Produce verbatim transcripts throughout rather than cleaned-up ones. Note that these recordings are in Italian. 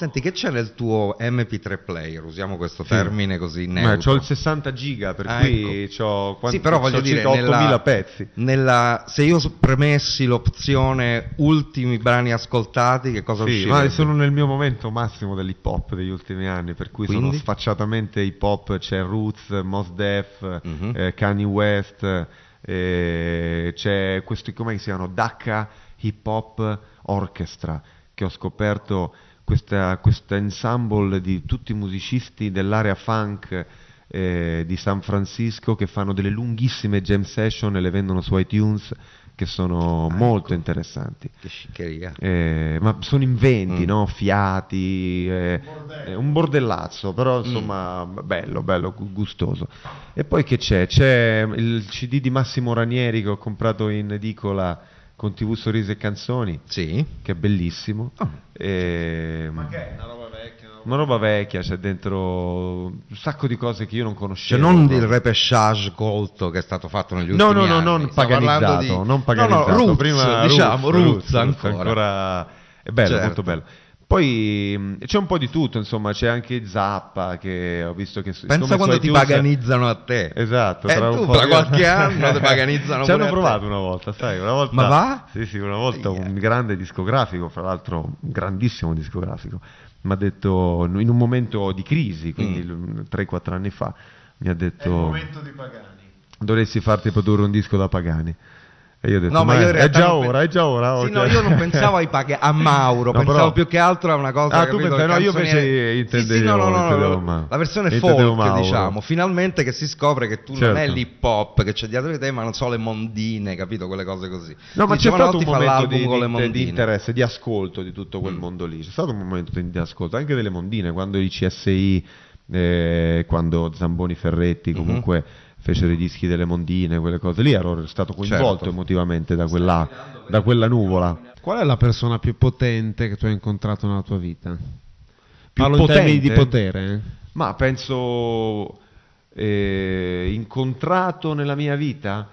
Senti, che c'è nel tuo M P tre player? Usiamo questo termine così neutro. Ma c'ho il sessanta giga, per Ah, cui ecco. c'ho, quanti, Sì, però voglio c'ho dire, circa ottomila pezzi. Nella, se io premessi l'opzione ultimi brani ascoltati, che cosa Sì, uscirebbe? ma sono nel mio momento massimo dell'hip hop degli ultimi anni, per cui Quindi? sono sfacciatamente hip hop. C'è Roots, Mos Def, Mhm. eh, Kanye West, eh, c'è questo, come si chiamano, Dhaka Hip Hop Orchestra, che ho scoperto, questa, questa ensemble di tutti i musicisti dell'area funk eh, di San Francisco, che fanno delle lunghissime jam session e le vendono su iTunes, che sono Ah, molto ecco. interessanti. Che sciccheria. Eh, ma sono inventi, Mm. no? Fiati, eh, eh, un bordellazzo, però Mm. insomma bello, bello, gu- gustoso. E poi che c'è? C'è il C D di Massimo Ranieri che ho comprato in edicola con T V Sorrisi e Canzoni, Sì. che è bellissimo. Oh. E- Ma che è? Una roba vecchia? una roba vecchia, c'è dentro un sacco di cose che io non Cioè conoscevo. non il proprio. repêchage colto che è stato fatto negli No, ultimi no, no, anni. non Stiamo paganizzato, parlando di... non paganizzato. No, no, roots, Prima diciamo, roots, roots, ancora. ancora. È bello, Certo. molto bello. Poi mh, c'è un po' di tutto, insomma, c'è anche Zappa, che ho visto che... Pensa siccome quando su ti iTunes- paganizzano a te. Esatto, Eh, tra un tu, po' tra di- qualche anno ti paganizzano Ci hanno pure a te. provato una volta, sai, una volta... Ma va? Sì, sì, una volta Yeah. un grande discografico, fra l'altro un grandissimo discografico, mi ha detto, in un momento di crisi, quindi Mm. tre quattro anni fa, mi ha È il detto... momento di Pagani. dovresti farti produrre un disco da Pagani. E io ho detto, No, ma io in è realtà già non pe- ora, è già ora. Sì, ok. no, io non pensavo ai paghe- a Mauro, No, pensavo però- più che altro a una cosa. Ah, tu capito, pensavi- le no, io canzoniere- invece intendevo- Sì, sì, no, no, no, no, intendevo no, Mauro. la versione Intendevo folk, Mauro. diciamo, finalmente che si scopre che tu non Certo. è l'hip hop che c'è dietro di te, ma non so, le mondine, capito, quelle cose così. No, ma Quindi c'è stato un Giovanotti fa momento l'album di, con le di- mondine. di interesse, di ascolto di tutto quel Mm. mondo lì. C'è stato un momento di, di ascolto anche delle mondine, quando i C S I, eh, quando Zamboni Ferretti Mhm. comunque fecero i dischi delle mondine, quelle cose lì, ero stato coinvolto Certo. emotivamente da quella, da quella nuvola. Qual è la persona più potente che tu hai incontrato nella tua vita? Più Parlo in termini potente? di potere. eh? Ma penso eh, incontrato nella mia vita,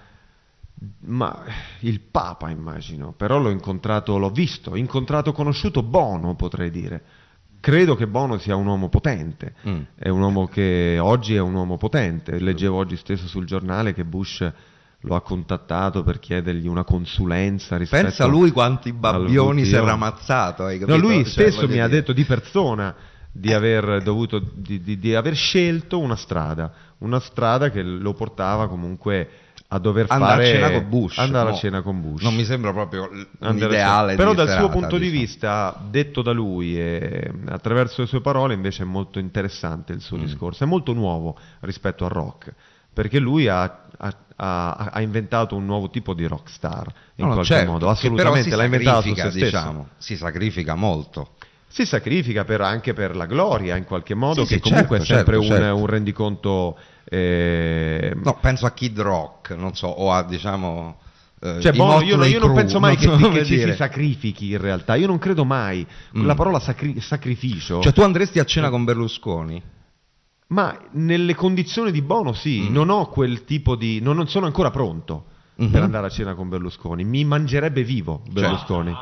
ma il Papa immagino, però l'ho incontrato, l'ho visto, incontrato, conosciuto Bono, potrei dire. Credo che Bono sia un uomo potente, Mm. è un uomo che oggi è un uomo potente. Leggevo oggi stesso sul giornale che Bush lo ha contattato per chiedergli una consulenza rispetto Pensa lui quanti al babbioni si W T O. era ammazzato, hai No, capito? lui Cioè, stesso voglio mi ha dire. detto di persona di aver dovuto di, di- di aver scelto una strada, una strada che lo portava comunque a dover Andare fare a cena con Bush. andare mo. a cena con Bush. Non mi sembra proprio l- un Andare a ideale cena. Però di dal suo serata, punto di diciamo. vista, detto da lui e attraverso le sue parole, invece è molto interessante il suo Mm. discorso, è molto nuovo rispetto al rock, perché lui ha, ha- ha- ha inventato un nuovo tipo di rockstar in No, no, qualche certo, modo, che assolutamente però si l'ha inventato su se sacrifica, stesso. diciamo, si sacrifica molto. Si sacrifica per- anche per la gloria in qualche modo, Sì, che sì, comunque certo, è sempre certo, un, certo. un rendiconto. eh, No, penso a Kid Rock, non so, o a diciamo eh, cioè, i Bono, io, non- Motley io non Crue, penso mai non che, so si- come che ci dire. si sacrifichi in realtà, io non credo mai. Mm. La parola sacri- sacrificio, Cioè tu andresti a cena con Berlusconi? ma nelle condizioni di Bono sì, Mm. non ho quel tipo di. Non, non sono ancora pronto Mhm. per andare a cena con Berlusconi, mi mangerebbe vivo Berlusconi.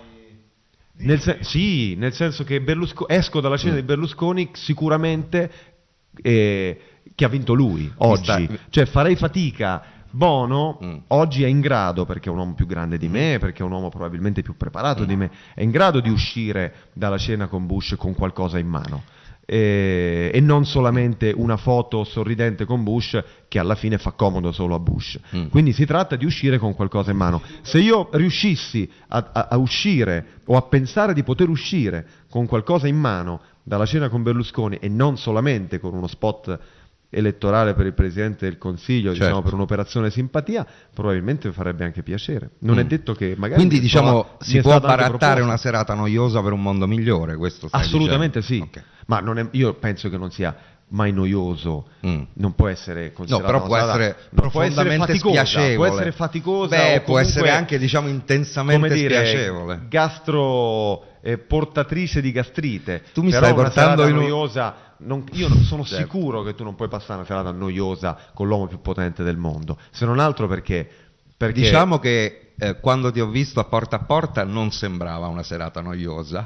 Nel sen- sì, nel senso che Berlusco- esco dalla cena Mm. di Berlusconi sicuramente eh, che ha vinto lui oggi, sta- cioè farei fatica. Bono Mm. oggi è in grado, perché è un uomo più grande di me, perché è un uomo probabilmente più preparato Mm. di me, è in grado di uscire dalla cena con Bush con qualcosa in mano. Eh, e non solamente una foto sorridente con Bush che alla fine fa comodo solo a Bush. Mm. Quindi si tratta di uscire con qualcosa in mano. Se io riuscissi a, a- a uscire o a pensare di poter uscire con qualcosa in mano dalla cena con Berlusconi e non solamente con uno spot elettorale per il Presidente del Consiglio, Certo. diciamo per un'operazione simpatia, probabilmente mi farebbe anche piacere. Non Mm. è detto che magari Quindi mi è diciamo stata- mi si è può stata anche barattare proposta. una serata noiosa per un mondo migliore, questo stai Assolutamente dicendo? sì, Ok. ma non è- io penso che non sia mai noioso, Mm. non può essere considerato No, però può una strada- essere non può essere profondamente faticosa, spiacevole. può essere faticosa, Beh, o può comunque, essere anche, diciamo, intensamente come dire, spiacevole. gastro eh, portatrice di gastrite. Tu mi Però stai una portando serata in un- noiosa, non- io non sono Certo. sicuro che tu non puoi passare una serata noiosa con l'uomo più potente del mondo, se non altro perché, perché Diciamo che eh, quando ti ho visto a Porta a Porta non sembrava una serata noiosa.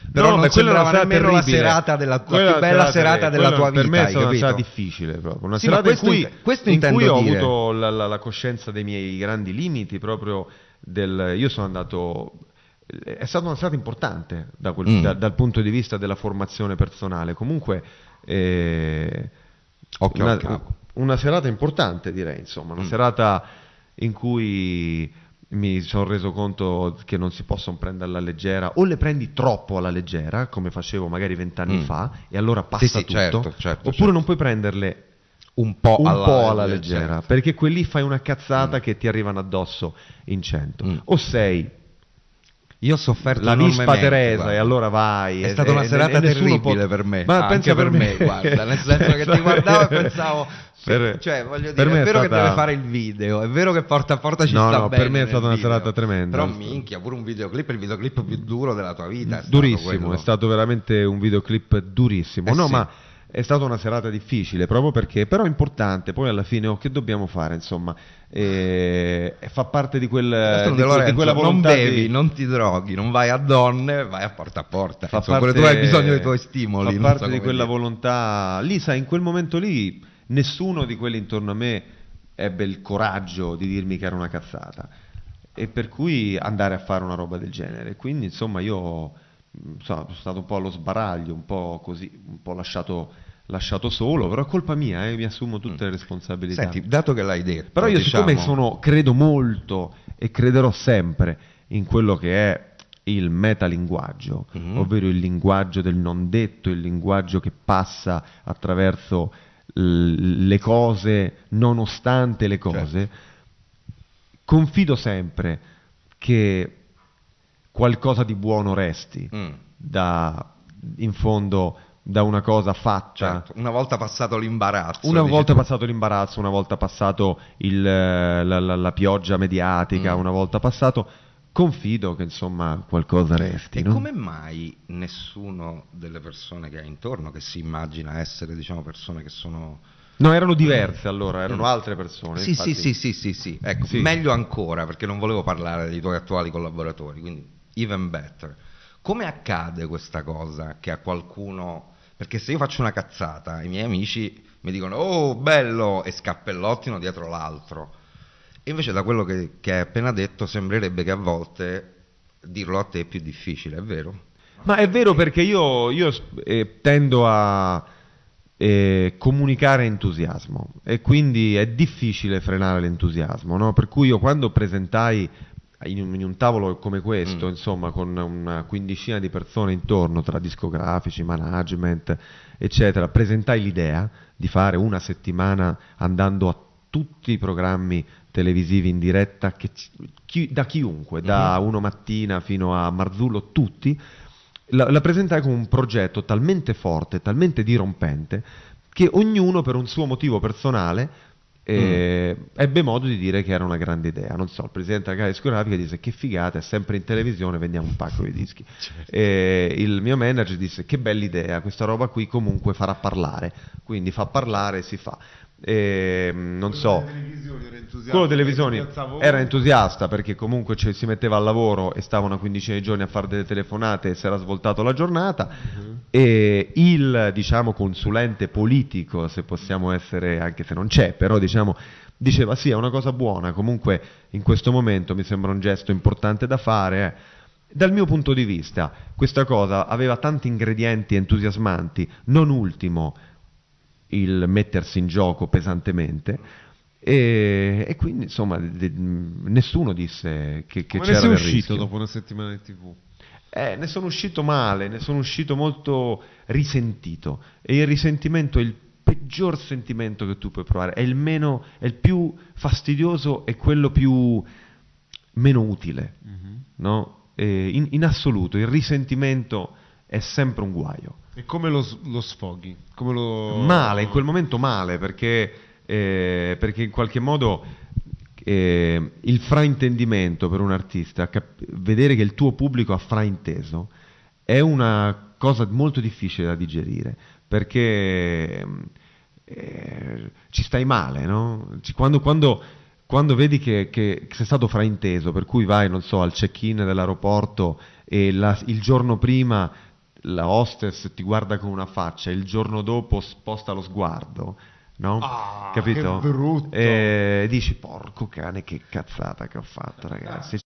Però no, non beh, quella è una sembrava serata nemmeno la terribile. serata della, la Quella più bella serata della quella tua vita, per me è hai stata una capito? serata difficile proprio, una Sì, ma serata in questo cui, int- questo in cui intendo ho dire. avuto la, la, la coscienza dei miei grandi limiti proprio del, io sono andato, è stata una serata importante da quel, Mm. da, dal punto di vista della formazione personale, comunque eh, Occhio al una, capo. una serata importante, direi, insomma, una Mm. serata in cui mi sono reso conto che non si possono prendere alla leggera, o le prendi troppo alla leggera, come facevo magari vent'anni Mm. fa, e allora passa Sì, sì, tutto, certo, certo, oppure certo. non puoi prenderle Un po' un alla, po' alla leggera, certo. perché quelli fai una cazzata Mm. che ti arrivano addosso in cento. Mm. O sei Io ho sofferto la Vispa enormemente, Teresa guarda. e allora vai. È e- stata una e- serata e nessuno terribile può- per me, Ma anche pensa per me, guarda, nel senso che ti guardavo e pensavo, sì, Per- cioè voglio per dire, me è è vero che stata- deve fare il video, è vero che porta a porta ci No, sta no, bene per me è nel stata una video, serata tremenda. però minchia, pure un videoclip, il videoclip più duro della tua vita è stato Durissimo, quello. è stato veramente un videoclip durissimo. Eh no, sì. ma è stata una serata difficile proprio perché, però importante. Poi alla fine, oh, che dobbiamo fare? Insomma, eh, fa parte di, quel, D'altronde, di, que- Lorenzo, di quella non volontà bevi, di. non ti droghi, non vai a donne, vai a porta a porta. Fa Insomma, parte, pure tu hai bisogno dei tuoi stimoli. Fa non parte so di come quella dire. volontà. Lì, sai, in quel momento lì, nessuno di quelli intorno a me ebbe il coraggio di dirmi che era una cazzata. E per cui andare a fare una roba del genere. Quindi, insomma, io mh, so, sono stato un po' allo sbaraglio, un po' così, un po' lasciato, lasciato solo, però è colpa mia, eh, mi assumo tutte le responsabilità. Senti, dato che l'hai detto, Però io diciamo, siccome sono, credo molto e crederò sempre in quello che è il metalinguaggio, Mhm. ovvero il linguaggio del non detto, il linguaggio che passa attraverso l- le cose, nonostante le cose, Certo. confido sempre che qualcosa di buono resti Mm. da, in fondo, da una cosa fatta. Certo, una volta passato l'imbarazzo, Una dici volta tu. passato l'imbarazzo, una volta passato il, la, la- la pioggia mediatica, Mm. una volta passato, confido che insomma qualcosa resti. E no? come mai nessuno delle persone che hai intorno, che si immagina essere, diciamo, persone che sono... No, erano diverse allora, erano Mm. altre persone. Sì, infatti. sì, sì, sì, sì, sì. Ecco, Sì. meglio ancora, perché non volevo parlare dei tuoi attuali collaboratori, quindi even better. Come accade questa cosa che a qualcuno... Perché se io faccio una cazzata, i miei amici mi dicono «Oh, bello!» e scappellottino dietro l'altro. E invece da quello che, che hai appena detto sembrerebbe che a volte dirlo a te è più difficile, è vero? Ma è vero perché io, io eh, tendo a eh, comunicare entusiasmo e quindi è difficile frenare l'entusiasmo, no? Per cui io quando presentai in un, in un tavolo come questo, Mm. insomma, con una quindicina di persone intorno, tra discografici, management, eccetera, presentai l'idea di fare una settimana andando a tutti i programmi televisivi in diretta che ci- chi- da chiunque, da Uno Mattina fino a Marzullo, tutti, la, la presentai come un progetto talmente forte, talmente dirompente, che ognuno per un suo motivo personale eh, ebbe modo di dire che era una grande idea. Non so, il presidente della casa discografica disse che figata, è sempre in televisione, vendiamo un pacco di dischi. E il mio manager disse che bella idea, questa roba qui comunque farà parlare, quindi fa parlare, si fa. E, non so, quello delle televisioni era entusiasta perché comunque cioè, si metteva al lavoro e stava una quindicina di giorni a fare delle telefonate e si era svoltato la giornata. Mhm. E il diciamo consulente politico, se possiamo essere, anche se non c'è, però diciamo diceva sì, è una cosa buona, comunque in questo momento mi sembra un gesto importante da fare. eh. Dal mio punto di vista questa cosa aveva tanti ingredienti entusiasmanti, non ultimo il mettersi in gioco pesantemente, e, e quindi insomma de- nessuno disse che, che Come ne c'era sei del uscito rischio. dopo una settimana di tivù? Eh, ne sono uscito male, ne sono uscito molto risentito, e il risentimento è il peggior sentimento che tu puoi provare, è il meno, è il più fastidioso e quello più meno utile, Mhm. no? E in, in assoluto il risentimento è sempre un guaio. E come lo, s- lo sfoghi? Come lo... Male, in quel momento male, perché, eh, perché in qualche modo eh, il fraintendimento per un artista, cap- vedere che il tuo pubblico ha frainteso, è una cosa molto difficile da digerire, perché eh, ci stai male, no? Ci- Quando, quando, quando vedi che, che sei stato frainteso, per cui vai, non so, al check-in dell'aeroporto e la- il giorno prima la hostess ti guarda con una faccia, il giorno dopo sposta lo sguardo, no? Ah, Capito? che brutto. E dici, porco cane, che cazzata che ho fatto, ragazzi.